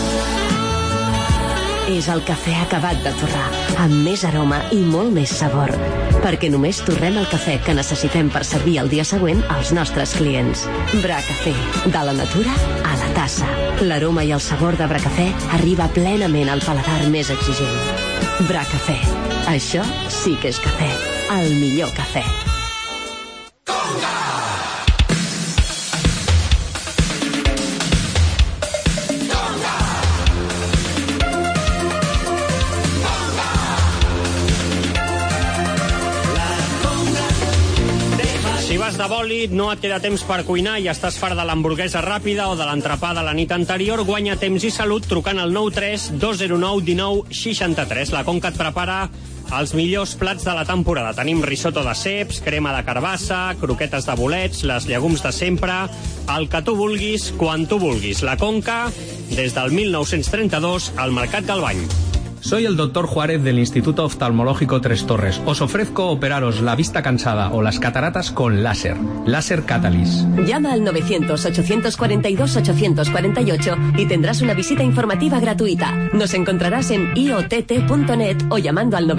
Speaker 24: És el cafè acabat de torrar, amb més aroma i molt més sabor, perquè només torrem el cafè que necessitem per servir el dia següent als nostres clients. Bracafé, de la natura a la tassa. L'aroma i el sabor de Bracafé arriba plenament al paladar més exigent. Bracafé, això sí que és cafè, el millor cafè.
Speaker 3: Si vas de bòlit, no et queda temps per cuinar i estàs fart de l'hamburguesa ràpida o de l'entrepà de la nit anterior, guanya temps i salut trucant al 93 209 19 63. La Conca et prepara els millors plats de la temporada. Tenim risotto de ceps, crema de carbassa, croquetes de bolets, les llegums de sempre, el que tu vulguis, quan tu vulguis. La Conca, des del 1932, al Mercat Galvany.
Speaker 16: Soy el doctor Juárez del Instituto Oftalmológico Tres Torres. Os ofrezco operaros la vista cansada o las cataratas con láser. Láser Catalyst.
Speaker 24: Llama al 900-842-848 y tendrás una visita informativa gratuita. Nos encontrarás en iott.net o llamando al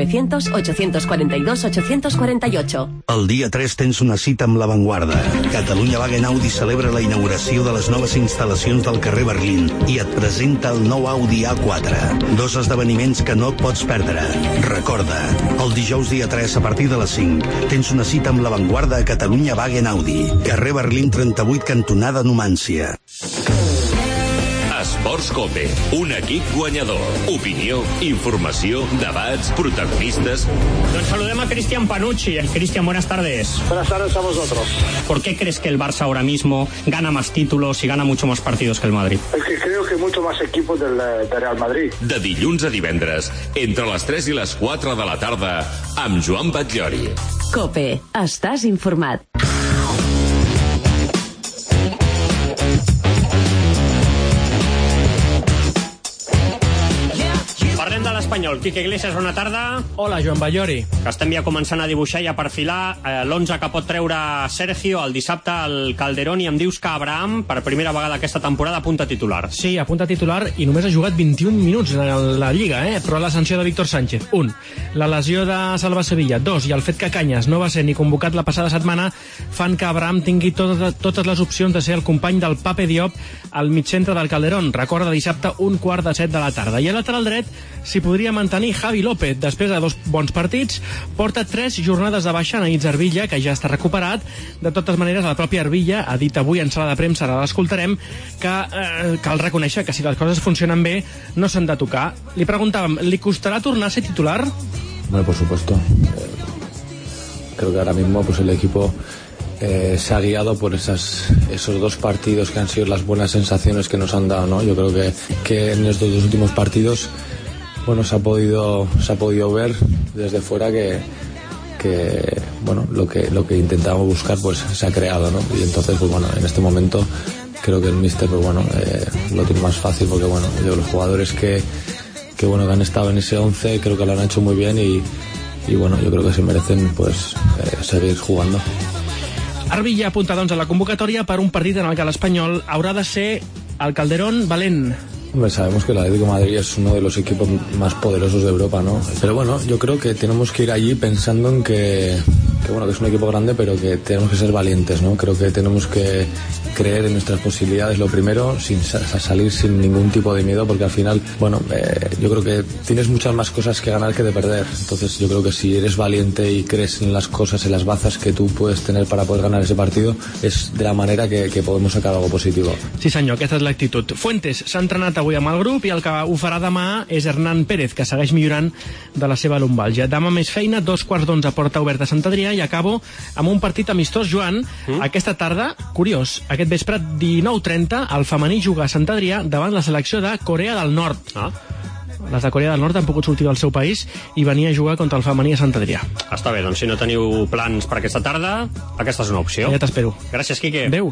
Speaker 24: 900-842-848.
Speaker 28: El dia 3 tens una cita amb l'avantguarda. Catalunya Wagen Audi celebra la inauguració de les noves instal·lacions del carrer Berlín i et presenta el nou Audi A4. Dos esdeveniments que no et pots perdre. Recorda, el dijous dia 3 a partir de les 5 tens una cita amb l'avantguarda a Catalunya Wagen Audi, carrer Berlín 38, cantonada Numància.
Speaker 6: Esports Cope, un equip guanyador. Opinió, informació, debats, protagonistas.
Speaker 3: Nos saludemos a Cristian Panucci. Cristian, buenas tardes.
Speaker 17: Buenas tardes a vosotros.
Speaker 3: ¿Por qué crees que el Barça ahora mismo gana más títulos y gana mucho más partidos que el Madrid?
Speaker 17: Es que creo que mucho más equipos del Real Madrid.
Speaker 6: De dilluns a divendres, entre les 3 i les 4 de la tarda, amb Joan Batllori.
Speaker 24: COPE, estàs informat.
Speaker 3: Parlem de l'Espanyol. Quique Iglesias, bona tarda.
Speaker 16: Hola, Joan Batllori.
Speaker 3: Que estem ja començant a dibuixar i a perfilar l'11 que pot treure Sergio el dissabte al Calderón, i em dius que Abraham, per primera vegada aquesta temporada, apunta titular.
Speaker 16: Sí, apunta titular i només ha jugat 21 minuts en la Lliga, però la sanció de Víctor Sánchez, 1. La lesió de Salva Sevilla, 2. I el fet que Cañas no va ser ni convocat la passada setmana fan que Abraham tingui totes les opcions de ser el company del Pape Diop al mitjcentre del Calderón. Recorda, dissabte, 1:15 de la tarda. I al lateral dret s'hi podria mantenir Javi López. Després de 2 bons partits, porta 3 jornades de baixa Anaïs Arvilla, que ja està recuperat. De totes maneres, la pròpia Arvilla ha dit avui en sala de premsa, ara l'escoltarem, que cal reconèixer que si les coses funcionen bé no s'han de tocar. Li preguntàvem, ¿li costará tornar a ser titular?
Speaker 18: Bueno, por supuesto. Creo que ahora mismo pues el equipo se ha guiado por esos 2 partidos que han sido las buenas sensaciones que nos han dado, ¿no? Yo creo que en estos 2 últimos partidos, bueno, se ha podido ver desde fuera que bueno, lo que intentábamos buscar pues se ha creado, ¿no? Y entonces, pues bueno, en este momento creo que el míster pues bueno, lo tiene más fácil porque bueno, los jugadores que han estado en ese 11 creo que lo han hecho muy bien y bueno, yo creo que se merecen pues seguir jugando.
Speaker 16: Arbi ja apunta doncs a la convocatòria per un partit en el que l'Espanyol haurà de ser el Calderón valent.
Speaker 18: Hombre, sabemos que el Atlético de Madrid es uno de los equipos más poderosos de Europa, ¿no? Pero bueno, yo creo que tenemos que ir allí pensando en que bueno, que es un equipo grande, pero que tenemos que ser valientes, ¿no? Creo que tenemos que creer en nuestras posibilidades, lo primero, sin salir sin ningún tipo de miedo, porque al final, bueno, yo creo que tienes muchas más cosas que ganar que de perder. Entonces yo creo que si eres valiente y crees en las cosas, en las bazas que tú puedes tener para poder ganar ese partido, es de la manera que podemos sacar algo positivo.
Speaker 16: Sí senyor, aquesta és l'actitud. Fuentes s'ha entrenat avui amb el grup i el que ho farà demà és Hernán Pérez, que segueix millorant de la seva lumbàlgia. Demà més feina, 2:15 Porta Oberta a Sant Adrià, i acabo amb un partit amistós, Joan. Aquesta tarda, curiós, aquest vespre 19:30 el femení juga a Sant Adrià davant la selecció de Corea del Nord. Les de Corea del Nord han pogut sortir del seu país i venir a jugar contra el femení a Sant Adrià.
Speaker 3: Està bé, doncs si no teniu plans per aquesta tarda, aquesta és una opció.
Speaker 16: Ja t'espero.
Speaker 3: Gràcies, Quique.
Speaker 16: Adéu.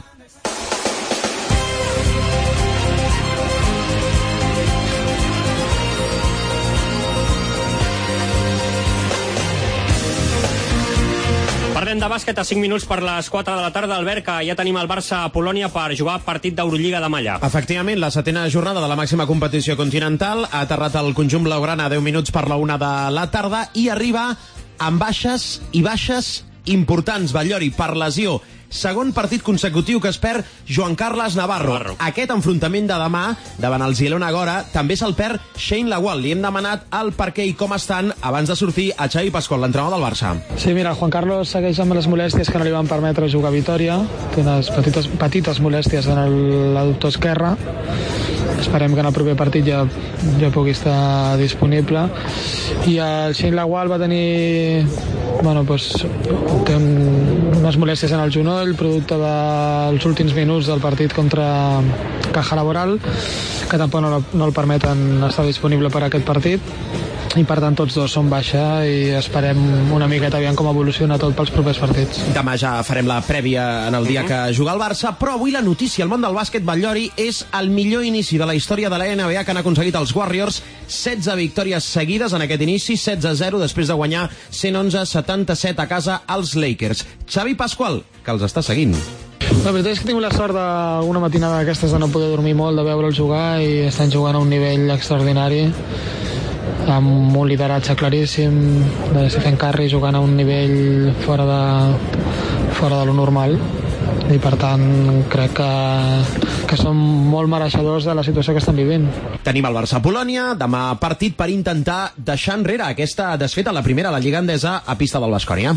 Speaker 3: Parlem de bàsquet a 5 minuts per les 4 de la tarda, Albert, que ja tenim el Barça a Polònia per jugar partit d'Eurolliga de Malla.
Speaker 10: Efectivament, la setena jornada de la màxima competició continental ha aterrat el conjunt blaugrana a 10 minuts per la 1 de la tarda i arriba amb baixes importants. Batllori, per lesió. Segon partit consecutiu que es perd Joan Carles Navarro. Aquest enfrontament de demà davant el Zielona Gora també se'l perd Shane Lawal. Li hem demanat el per què i com estan abans de sortir a Xavi Pascual, l'entrenador del Barça.
Speaker 4: Sí, mira, Juan Carlos segueix amb les molèsties que no li van permetre jugar a Vitòria. Té unes petites molèsties en l'adductor esquerre. Esperem que en el proper partit ja pugui estar disponible. I el Shane Lawal va tenir... Bueno, doncs, té unes molèsties en el genoll, producte dels últims minuts del partit contra Caja Laboral, que tampoc no el permeten estar disponible per a aquest partit. I per tant tots dos són baixa i esperem una miqueta aviam com evoluciona tot pels propers partits.
Speaker 10: Demà ja farem la prèvia en el dia que juga el Barça, però avui la notícia al món del bàsquet, Batllori, és el millor inici de la història de la NBA que han aconseguit els Warriors. 16 victòries seguides en aquest inici, 16-0 després de guanyar 111-77 a casa als Lakers. Xavi Pascual, que els està seguint.
Speaker 4: La veritat és que tinc la sort d'alguna matinada d'aquestes de no poder dormir molt, de veure'l jugar, i estan jugant a un nivell extraordinari, amb un lideratge claríssim de Stephen Curry jugant a un nivell fora de lo normal, i per tant crec que són molt mereixedors de la situació que estan vivint.
Speaker 10: Tenim el Barça a Polònia, demà partit per intentar deixar enrere aquesta desfeta, la primera a la Lliga Endesa a pista del Baskonia.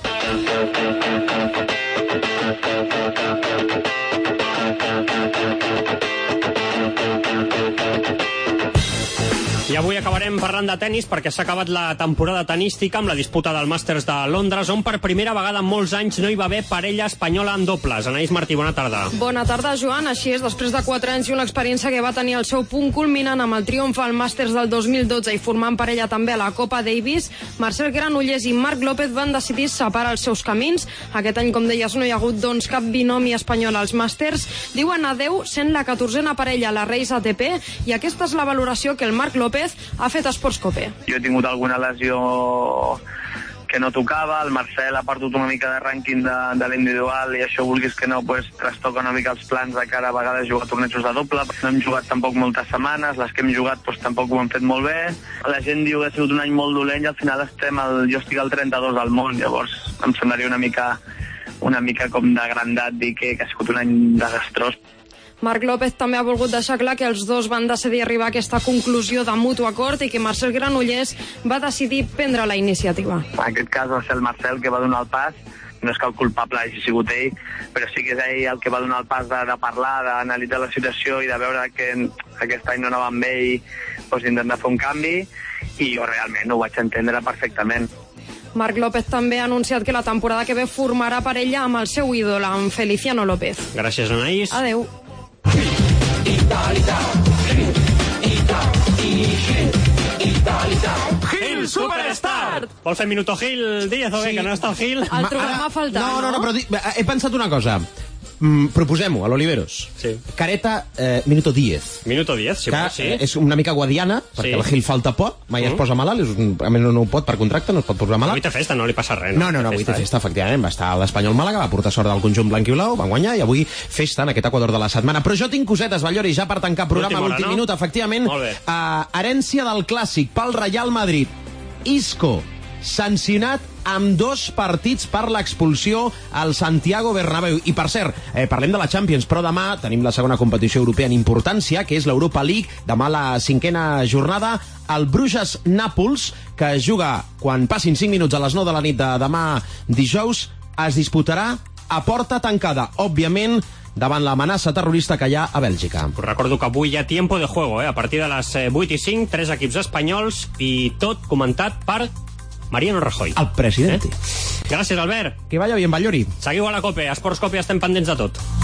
Speaker 3: I avui acabarem parlant de tennis perquè s'ha acabat la temporada tenística amb la disputa del Masters de Londres, on per primera vegada en molts anys no hi va haver parella espanyola en dobles. Anaïs Martí, bona tarda.
Speaker 19: Bona tarda, Joan. Així és, després de 4 anys i una experiència que va tenir el seu punt culminant amb el triomf al Masters del 2012 i formant parella també a la Copa Davis, Marcel Granollers i Marc López van decidir separar els seus camins. Aquest any, com deies, no hi ha hagut doncs cap binomi espanyol als Masters. Diuen adeu sent la 14a parella a la Reis ATP, i aquesta és la valoració que el Marc López ha fet a Sportscope.
Speaker 20: Jo he tingut alguna lesió que no tocava, el Marcel ha perdut una mica de rànquing de l'individual i això, vulguis que no, pues, trastoca una mica els plans de cara a vegades jugar tornejos de doble. No hem jugat tampoc moltes setmanes, les que hem jugat pues, tampoc ho hem fet molt bé. La gent diu que ha sigut un any molt dolent i al final jo estic al 32 al món, llavors em semblaria una mica com de grandat dir que ha sigut un any desastrós.
Speaker 19: Marc López també ha volgut deixar clar que els dos van decidir arribar a aquesta conclusió de mutu acord i que Marcel Granollers va decidir prendre la iniciativa.
Speaker 20: En aquest cas va ser el Marcel que va donar el pas. No és que el culpable hagi sigut ell, però sí que és ell el que va donar el pas de parlar, d'analitzar la situació i de veure que aquest any no anava amb ell, doncs intentar fer un canvi, i jo realment ho vaig entendre perfectament.
Speaker 19: Marc López també ha anunciat que la temporada que ve formarà parella amb el seu ídol, amb Feliciano López.
Speaker 3: Gràcies, Anaïs.
Speaker 19: Adeu.
Speaker 3: Gil Superstar! Vol fer Minuto Gil, Díaz, o bé, que no està el Gil?
Speaker 19: El trobem a faltar,
Speaker 10: no, però he pensat una cosa. Proposem-ho, a l'Oliveros.
Speaker 3: Sí.
Speaker 10: Careta, minuto 10.
Speaker 3: Minuto 10, sí,
Speaker 10: que
Speaker 3: sí.
Speaker 10: És una mica guadiana, perquè el Gil falta pot, mai es posa malalt, a més no ho pot per contracte, no es pot posar malalt.
Speaker 3: Avui té festa, no li passa res.
Speaker 10: No, avui té festa, efectivament. Va estar a l'Espanyol Màlaga, va portar sort del conjunt blanc i blau, van guanyar, i avui festa en aquest Equador de la setmana. Però jo tinc cosetes, Ballori, ja per tancar programa a l'últim minut, efectivament. Herència del clàssic pel Real Madrid. Isco, sancionat amb 2 partits per l'expulsió al Santiago Bernabéu. I, per cert, parlem de la Champions, però demà tenim la segona competició europea en importància, que és l'Europa League. Demà la 5a jornada, el Bruges-Nàpols, que es juga quan passin 5 minuts a les 9 de la nit de demà dijous, es disputarà a porta tancada, òbviament, davant l'amenaça terrorista que hi ha a Bèlgica.
Speaker 3: Us recordo que avui hi ha tiempo de juego, a partir de les 8:05, 3 equips espanyols i tot comentat per Mariano Rajoy.
Speaker 10: El president.
Speaker 3: Gràcies, Albert.
Speaker 10: Que vaya bien, Ballori.
Speaker 3: Seguiu a la COPE, a Esports COPE estem pendents de tot.